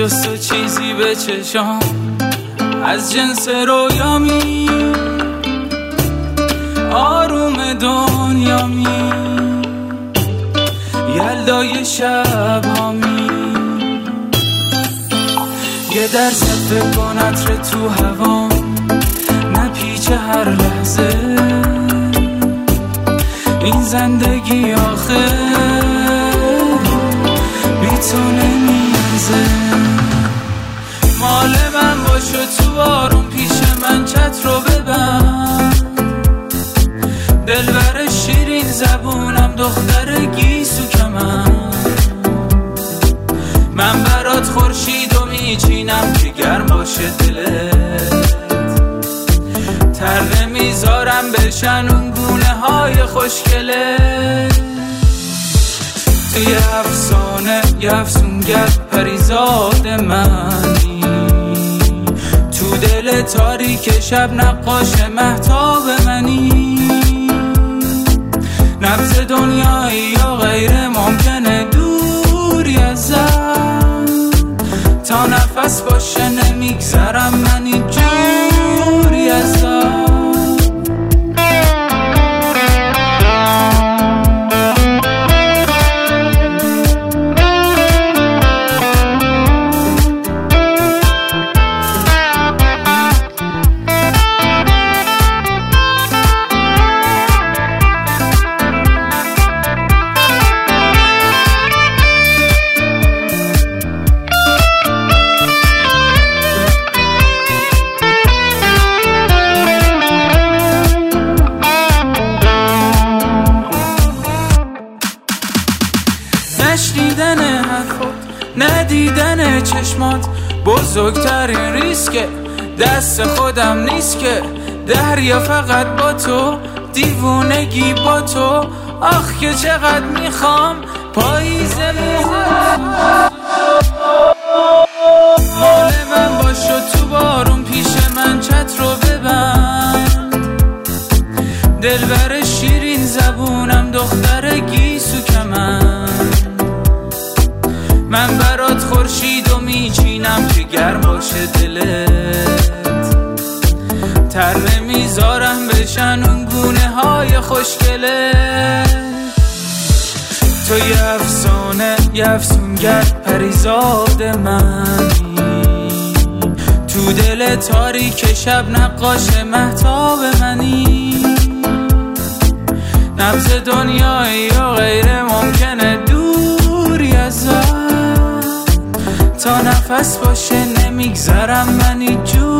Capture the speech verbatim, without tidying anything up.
جز تو چیزی به چشام از جنس رویامی، آروم دنیامی، یلدای شب هامی. یه درس فکر کن عطر تو هوام نپیچه هر لحظه، این زندگی آخه بی تو نمیارزه. مال من باشو تو بارون پیش من چت رو ببند، دلبر شیرین زبونم دختر گیسو که من من برات خورشیدو میچینم که گرم باشه دلت، تر نمیذارم بشن اون گونه های خوشگلت. توی افسانه یه افسونگر پریزاد منی، تو دل تاریک شب نقاش مهتاب منی. نبض دنیایی یا غیر ممکنه دوری ازم، تا نفس باشه نمیگذرم من این جوری ازم. نشنیدن حرفات، ندیدن چشمات بزرگترین ریسکه، دست خودم نیست که دریا فقط با تو، دیوونگی با تو. آخ که چقدر میخوام پاییز موهات، مال من باشو تو بارون پیش من چت رو ببند، دلبر شیرین زبونم دختر گیسو که من من برات خورشیدو میچینم که گرم باشه دلت، تر نمیذارم بشن اون گونه های خوشگلت. تو یه افسانه یه افسونگر پریزاد منی، تو دل تاریک شب نقاش مهتاب منی. نبض دنیایی یا غیر ممکنه دوری ازم، تا نفس باشه نمیگذرم من این جور